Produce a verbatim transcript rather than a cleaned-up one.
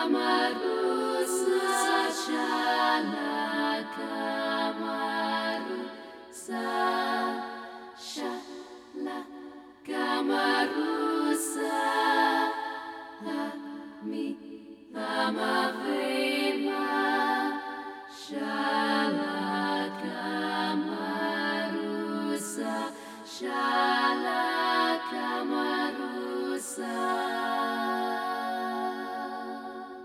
Kamarusa, shala, kamarusa, shala, kamarusa, la mi, lama vema, shala, kamarusa, shala, kamarusa.